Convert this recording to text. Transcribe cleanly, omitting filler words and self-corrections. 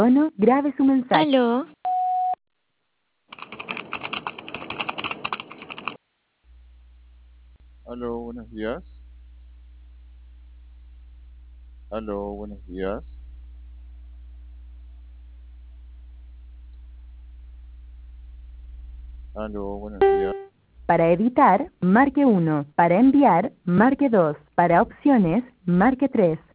tono, grabe su mensaje. Aló, Aló, buenos días. Aló, buenos días. Aló, buenos días. Para editar, marque 1. Para enviar, marque 2. Para opciones, marque 3.